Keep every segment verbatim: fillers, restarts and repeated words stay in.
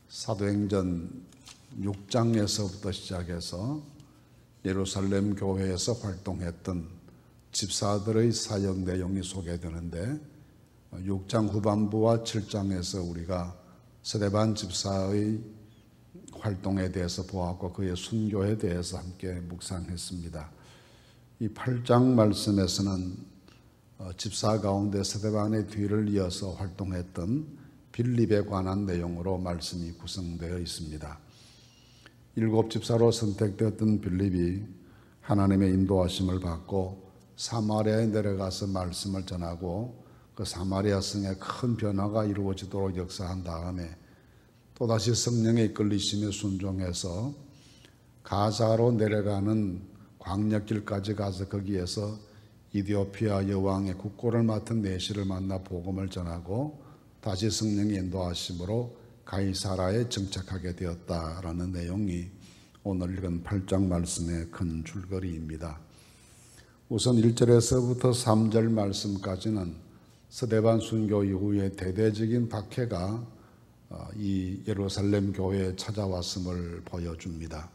사도행전 육 장에서부터 시작해서 예루살렘 교회에서 활동했던 집사들의 사역 내용이 소개되는데, 육 장 후반부와 칠 장에서 우리가 스데반 집사의 활동에 대해서 보았고 그의 순교에 대해서 함께 묵상했습니다. 이 팔 장 말씀에서는 집사 가운데 스데반의 뒤를 이어서 활동했던 빌립에 관한 내용으로 말씀이 구성되어 있습니다. 일곱 집사로 선택되었던 빌립이 하나님의 인도하심을 받고 사마리아에 내려가서 말씀을 전하고 그 사마리아 성에 큰 변화가 이루어지도록 역사한 다음에 또다시 성령의 이끌리심에 순종해서 가사로 내려가는 광역길까지 가서 거기에서 이디오피아 여왕의 국고를 맡은 내시를 만나 복음을 전하고 다시 성령의 인도하심으로 가이사라에 정착하게 되었다라는 내용이 오늘 읽은 팔 장 말씀의 큰 줄거리입니다. 우선 일 절에서부터 삼 절 말씀까지는 스데반 순교 이후에 대대적인 박해가 이 예루살렘 교회에 찾아왔음을 보여줍니다.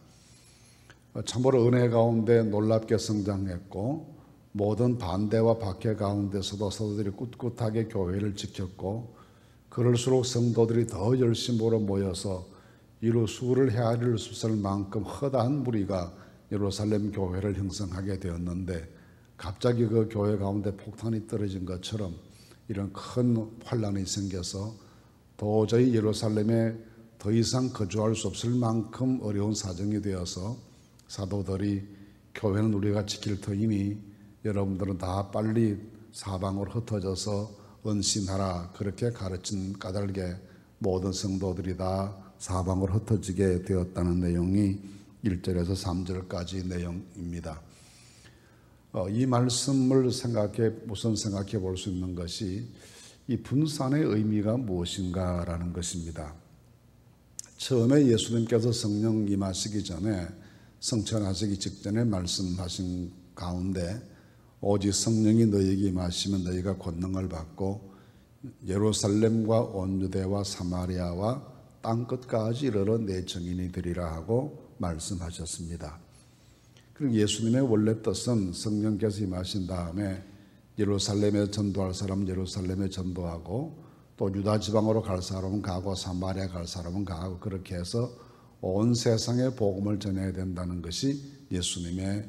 참으로 은혜 가운데 놀랍게 성장했고 모든 반대와 박해 가운데서도 성도들이 꿋꿋하게 교회를 지켰고, 그럴수록 성도들이 더 열심으로 모여서 이루 수를 헤아릴 수 있을 만큼 허다한 무리가 예루살렘 교회를 형성하게 되었는데, 갑자기 그 교회 가운데 폭탄이 떨어진 것처럼 이런 큰 환란이 생겨서 도저히 예루살렘에 더 이상 거주할 수 없을 만큼 어려운 사정이 되어서 사도들이 교회는 우리가 지킬 터이니 여러분들은 다 빨리 사방으로 흩어져서 은신하라, 그렇게 가르친 까닭에 모든 성도들이 다 사방으로 흩어지게 되었다는 내용이 일 절에서 삼 절까지 내용입니다. 어, 이 말씀을 생각해 우선 생각해 볼 수 있는 것이 이 분산의 의미가 무엇인가라는 것입니다. 처음에 예수님께서 성령 임하시기 전에, 성천하시기 직전에 말씀하신 가운데 오직 성령이 너희에게 임하시면 너희가 권능을 받고 예루살렘과 온 유대와 사마리아와 땅끝까지 이르러 내 증인이 되리라 하고 말씀하셨습니다. 그리고 예수님의 원래 뜻은 성령께서 임하신 다음에 예루살렘에 전도할 사람은 예루살렘에 전도하고 또 유다 지방으로 갈 사람은 가고 사마리아 갈 사람은 가고, 그렇게 해서 온 세상에 복음을 전해야 된다는 것이 예수님의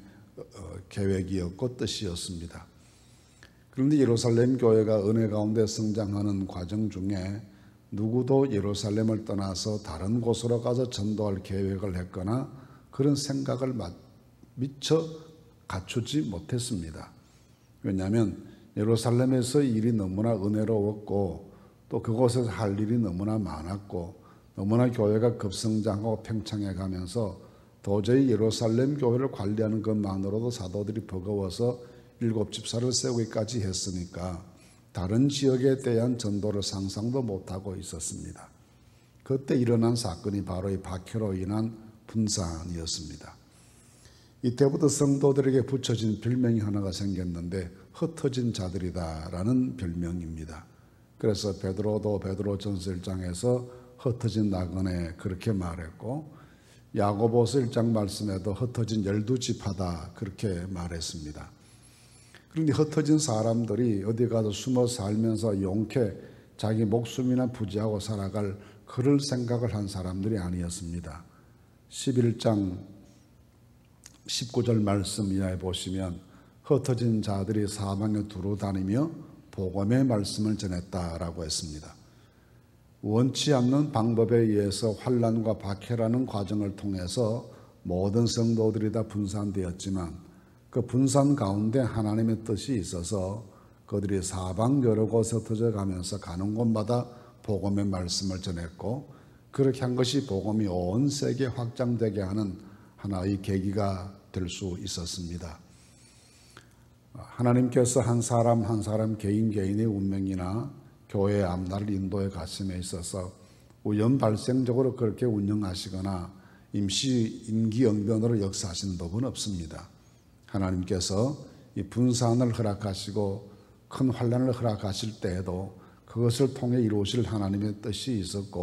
계획이었고 뜻이었습니다. 그런데 예루살렘 교회가 은혜 가운데 성장하는 과정 중에 누구도 예루살렘을 떠나서 다른 곳으로 가서 전도할 계획을 했거나 그런 생각을 미처 갖추지 못했습니다. 왜냐하면 예루살렘에서 일이 너무나 은혜로웠고 또 그곳에서 할 일이 너무나 많았고 너무나 교회가 급성장하고 팽창해 가면서 도저히 예루살렘 교회를 관리하는 것만으로도 사도들이 버거워서 일곱 집사를 세우기까지 했으니까 다른 지역에 대한 전도를 상상도 못하고 있었습니다. 그때 일어난 사건이 바로 이 박해로 인한 분산이었습니다. 이때부터 성도들에게 붙여진 별명이 하나가 생겼는데 흩어진 자들이다라는 별명입니다. 그래서 베드로도 베드로전서 일 장에서 흩어진 나그네 그렇게 말했고, 야고보서 일 장 말씀에도 흩어진 열두 지파다 그렇게 말했습니다. 그런데 흩어진 사람들이 어디 가서 숨어 살면서 용케 자기 목숨이나 부지하고 살아갈 그럴 생각을 한 사람들이 아니었습니다. 십일 장 십구 절 말씀 이하에 보시면 흩어진 자들이 사방에 두루 다니며 복음의 말씀을 전했다라고 했습니다. 원치 않는 방법에 의해서 환난과 박해라는 과정을 통해서 모든 성도들이 다 분산되었지만 그 분산 가운데 하나님의 뜻이 있어서 그들이 사방 여러 곳에 흩어져 가면서 가는 곳마다 복음의 말씀을 전했고, 그렇게 한 것이 복음이 온 세계에 확장되게 하는 하나의 계기가 될 수 있었습니다. 하나님께서 한 사람 한 사람 개인 개인의 운명이나 교회의 앞날 인도의 가슴에 있어서 우연 발생적으로 그렇게 운영하시거나 임시 임기응변으로 역사하시는 법은 없습니다. 하나님께서 이 분산을 허락하시고 큰 환난을 허락하실 때에도 그것을 통해 이루실 하나님의 뜻이 있었고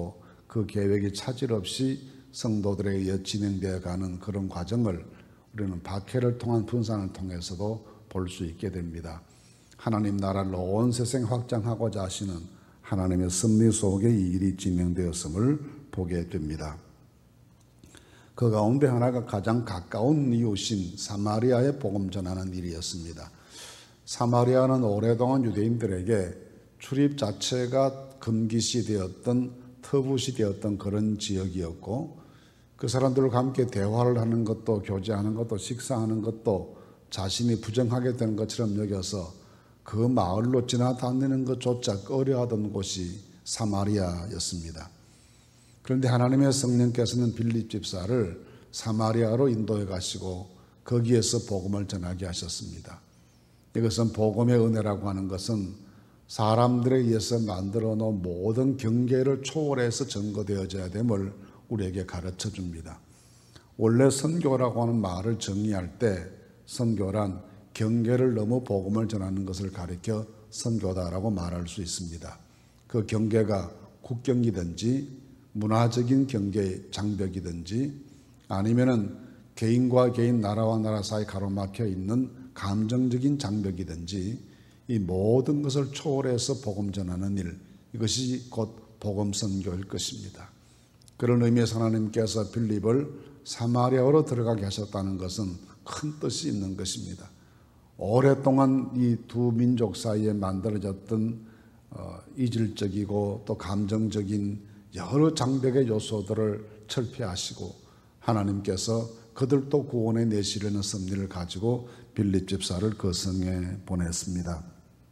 그 계획이 차질 없이 성도들에 의해 진행되어 가는 그런 과정을 우리는 박해를 통한 분산을 통해서도 볼 수 있게 됩니다. 하나님 나라를 온 세상에 확장하고자 하시는 하나님의 섭리 속에 이 일이 진행되었음을 보게 됩니다. 그 가운데 하나가 가장 가까운 이웃인 사마리아에 복음 전하는 일이었습니다. 사마리아는 오랫동안 유대인들에게 출입 자체가 금기시 되었던 터부시 되었던 그런 지역이었고, 그 사람들과 함께 대화를 하는 것도 교제하는 것도 식사하는 것도 자신이 부정하게 되는 것처럼 여겨서 그 마을로 지나다니는 것조차 꺼려하던 곳이 사마리아였습니다. 그런데 하나님의 성령께서는 빌립 집사를 사마리아로 인도해 가시고 거기에서 복음을 전하게 하셨습니다. 이것은 복음의 은혜라고 하는 것은 사람들에 의해서 만들어 놓은 모든 경계를 초월해서 증거되어져야 됨을 우리에게 가르쳐 줍니다. 원래 선교라고 하는 말을 정의할 때 선교란 경계를 넘어 복음을 전하는 것을 가리켜 선교다라고 말할 수 있습니다. 그 경계가 국경이든지 문화적인 경계 장벽이든지 아니면은 개인과 개인, 나라와 나라 사이 가로막혀 있는 감정적인 장벽이든지 이 모든 것을 초월해서 복음 전하는 일, 이것이 곧 복음 선교일 것입니다. 그런 의미에서 하나님께서 빌립을 사마리아로 들어가게 하셨다는 것은 큰 뜻이 있는 것입니다. 오랫동안 이 두 민족 사이에 만들어졌던 어, 이질적이고 또 감정적인 여러 장벽의 요소들을 철폐하시고 하나님께서 그들도 구원에 내시려는 섭리를 가지고 빌립 집사를 그 성에 보냈습니다.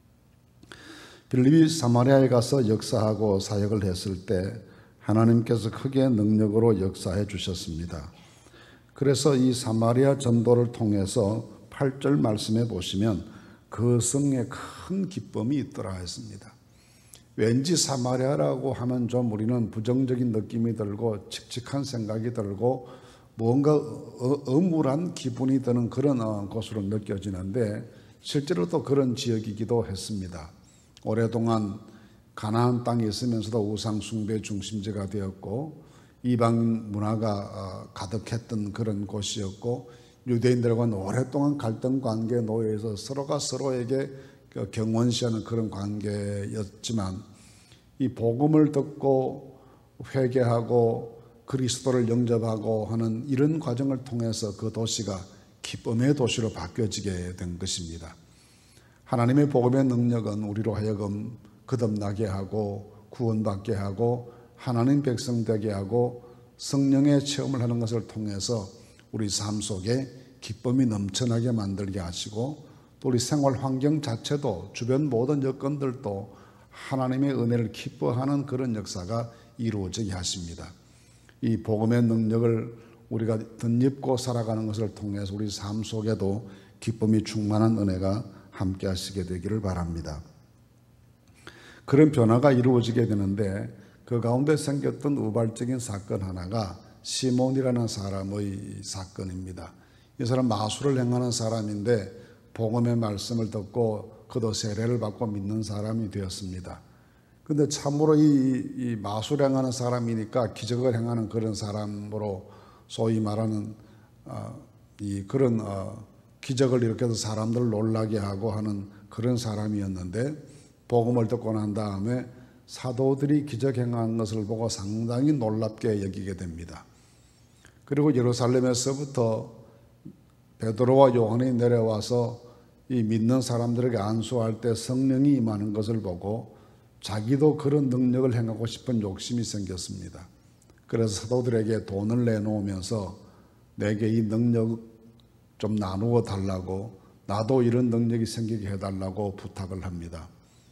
빌립이 사마리아에 가서 역사하고 사역을 했을 때 하나님께서 크게 능력으로 역사해 주셨습니다. 그래서 이 사마리아 전도를 통해서 팔 절 말씀해 보시면 그 성에 큰 기쁨이 있더라 했습니다. 왠지 사마리아라고 하면 좀 우리는 부정적인 느낌이 들고 칙칙한 생각이 들고 뭔가 엄울한 기분이 드는 그런 곳으로 느껴지는데 실제로 또 그런 지역이기도 했습니다. 오랫동안 가나안 땅에 있으면서도 우상 숭배 중심지가 되었고 이방 문화가 가득했던 그런 곳이었고 유대인들과는 오랫동안 갈등 관계에 놓여 있어서 서로가 서로에게 경원시하는 그런 관계였지만 이 복음을 듣고 회개하고 그리스도를 영접하고 하는 이런 과정을 통해서 그 도시가 기쁨의 도시로 바뀌어지게 된 것입니다. 하나님의 복음의 능력은 우리로 하여금 거듭나게 하고 구원받게 하고 하나님 백성 되게 하고 성령의 체험을 하는 것을 통해서 우리 삶 속에 기쁨이 넘쳐나게 만들게 하시고 또 우리 생활 환경 자체도 주변 모든 여건들도 하나님의 은혜를 기뻐하는 그런 역사가 이루어지게 하십니다. 이 복음의 능력을 우리가 덧입고 살아가는 것을 통해서 우리 삶 속에도 기쁨이 충만한 은혜가 함께 하시게 되기를 바랍니다. 그런 변화가 이루어지게 되는데 그 가운데 생겼던 우발적인 사건 하나가 시몬이라는 사람의 사건입니다. 이 사람 마술을 행하는 사람인데 복음의 말씀을 듣고 그도 세례를 받고 믿는 사람이 되었습니다. 그런데 참으로 이, 이 마술 행하는 사람이니까 기적을 행하는 그런 사람으로 소위 말하는 어, 이 그런 어, 기적을 일으켜서 사람들을 놀라게 하고 하는 그런 사람이었는데 복음을 듣고 난 다음에 사도들이 기적 행한 것을 보고 상당히 놀랍게 여기게 됩니다. 그리고 예루살렘에서부터 베드로와 요한이 내려와서 이 믿는 사람들에게 안수할 때 성령이 임하는 것을 보고 자기도 그런 능력을 행하고 싶은 욕심이 생겼습니다. 그래서 사도들에게 돈을 내놓으면서 내게 이 능력 좀 나누어 달라고 나도 이런 능력이 생기게 해달라고 부탁을 합니다.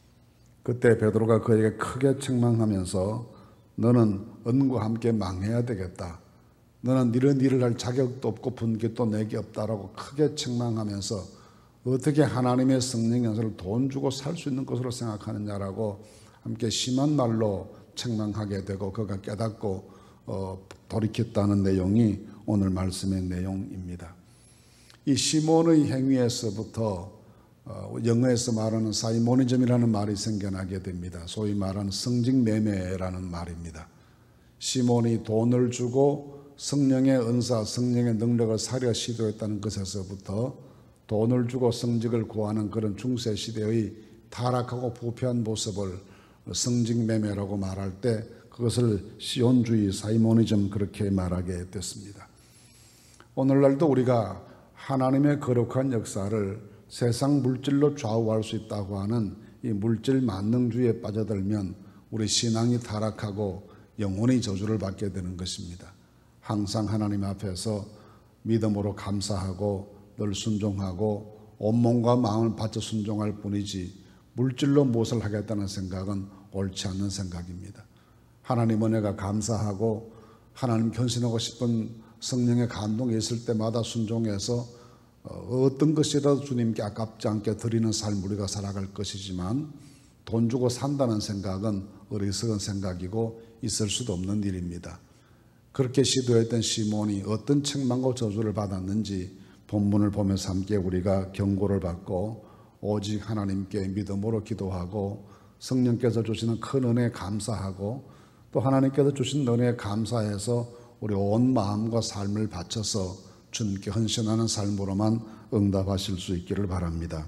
그때 베드로가 그에게 크게 책망하면서 너는 은과 함께 망해야 되겠다. 너는 이런 일을 할 자격도 없고 분깃도 내게 없다라고 크게 책망하면서 어떻게 하나님의 성령 연설을 돈 주고 살 수 있는 것으로 생각하느냐라고 함께 심한 말로 책망하게 되고 그가 깨닫고 어, 돌이켰다는 내용이 오늘 말씀의 내용입니다. 이 시몬의 행위에서부터 어, 영어에서 말하는 사이모니즘이라는 말이 생겨나게 됩니다. 소위 말하는 성직매매라는 말입니다. 시몬이 돈을 주고 성령의 은사, 성령의 능력을 사려 시도했다는 것에서부터 돈을 주고 성직을 구하는 그런 중세 시대의 타락하고 부패한 모습을 성직매매라고 말할 때 그것을 시온주의, 사이모니즘 그렇게 말하게 됐습니다. 오늘날도 우리가 하나님의 거룩한 역사를 세상 물질로 좌우할 수 있다고 하는 이 물질 만능주의에 빠져들면 우리 신앙이 타락하고 영원히 저주를 받게 되는 것입니다. 항상 하나님 앞에서 믿음으로 감사하고 늘 순종하고 온몸과 마음을 바쳐 순종할 뿐이지 물질로 무엇을 하겠다는 생각은 옳지 않는 생각입니다. 하나님 은혜가 감사하고 하나님 견신하고 싶은 성령의 감동이 있을 때마다 순종해서 어떤 것이라도 주님께 아깝지 않게 드리는 삶을 우리가 살아갈 것이지만 돈 주고 산다는 생각은 어리석은 생각이고 있을 수도 없는 일입니다. 그렇게 시도했던 시몬이 어떤 책망과 저주를 받았는지 본문을 보면서 함께 우리가 경고를 받고 오직 하나님께 믿음으로 기도하고 성령께서 주시는 큰 은혜에 감사하고 또 하나님께서 주신 은혜에 감사해서 우리 온 마음과 삶을 바쳐서 주님께 헌신하는 삶으로만 응답하실 수 있기를 바랍니다.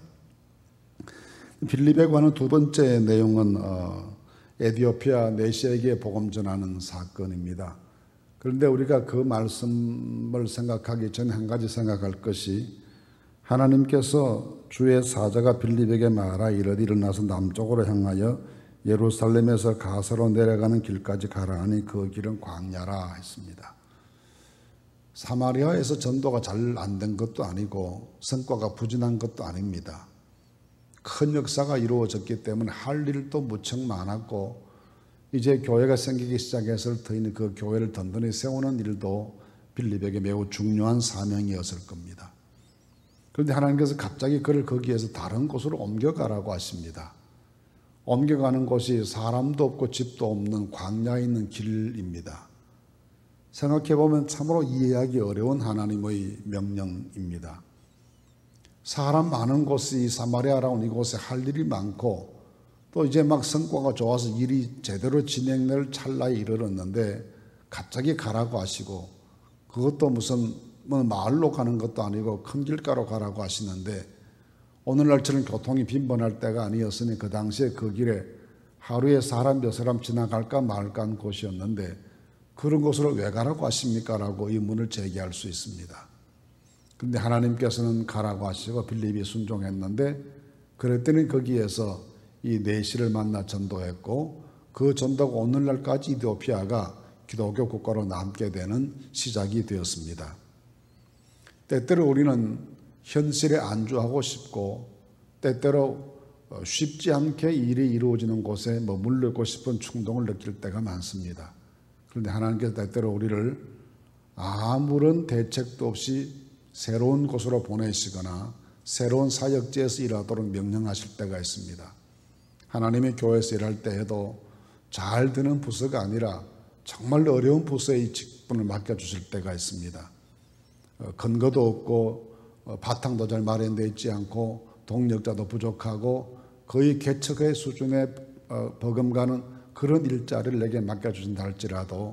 빌립에 관한 두 번째 내용은 어, 에티오피아 내시에게 복음 전하는 사건입니다. 그런데 우리가 그 말씀을 생각하기 전에 한 가지 생각할 것이 하나님께서 주의 사자가 빌립에게 말하 이르되 일어나서 남쪽으로 향하여 예루살렘에서 가사로 내려가는 길까지 가라 하니 그 길은 광야라 했습니다. 사마리아에서 전도가 잘 안 된 것도 아니고 성과가 부진한 것도 아닙니다. 큰 역사가 이루어졌기 때문에 할 일도 무척 많았고 이제 교회가 생기기 시작했을 터이니 그 교회를 든든히 세우는 일도 빌립에게 매우 중요한 사명이었을 겁니다. 그런데 하나님께서 갑자기 그를 거기에서 다른 곳으로 옮겨가라고 하십니다. 옮겨가는 곳이 사람도 없고 집도 없는 광야에 있는 길입니다. 생각해보면 참으로 이해하기 어려운 하나님의 명령입니다. 사람 많은 곳이 사마리아라는 이곳에 할 일이 많고 또 이제 막 성과가 좋아서 일이 제대로 진행될 찰나에 이르렀는데 갑자기 가라고 하시고 그것도 무슨 뭐 마을로 가는 것도 아니고 큰 길가로 가라고 하시는데 오늘날처럼 교통이 빈번할 때가 아니었으니 그 당시에 그 길에 하루에 사람 몇 사람 지나갈까 말까 한 곳이었는데 그런 곳으로 왜 가라고 하십니까? 라고 의문을 제기할 수 있습니다. 그런데 하나님께서는 가라고 하시고 빌립이 순종했는데 그랬더니 거기에서 이 내시를 만나 전도했고 그 전도가 오늘날까지 이디오피아가 기독교 국가로 남게 되는 시작이 되었습니다. 때때로 우리는 현실에 안주하고 싶고 때때로 쉽지 않게 일이 이루어지는 곳에 머물르고 싶은 충동을 느낄 때가 많습니다. 그런데 하나님께서 때때로 우리를 아무런 대책도 없이 새로운 곳으로 보내시거나 새로운 사역지에서 일하도록 명령하실 때가 있습니다. 하나님의 교회에서 일할 때에도 잘 되는 부서가 아니라 정말 어려운 부서의 직분을 맡겨주실 때가 있습니다. 근거도 없고 바탕도 잘 마련되어 있지 않고 동력자도 부족하고 거의 개척의 수준의 버금가는 그런 일자리를 내게 맡겨주신다 할지라도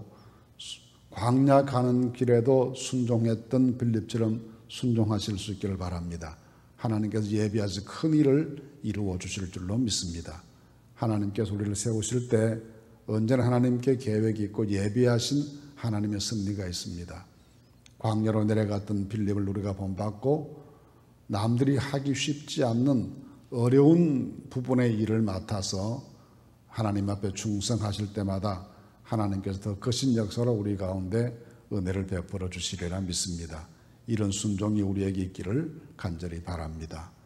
광야 가는 길에도 순종했던 빌립처럼 순종하실 수 있기를 바랍니다. 하나님께서 예비하신 큰 일을 이루어 주실 줄로 믿습니다. 하나님께서 우리를 세우실 때 언제나 하나님께 계획이 있고 예비하신 하나님의 승리가 있습니다. 광야로 내려갔던 빌립을 우리가 본받고 남들이 하기 쉽지 않는 어려운 부분의 일을 맡아서 하나님 앞에 충성하실 때마다 하나님께서 더 크신 역사로 우리 가운데 은혜를 베풀어 주시리라 믿습니다. 이런 순종이 우리에게 있기를 간절히 바랍니다.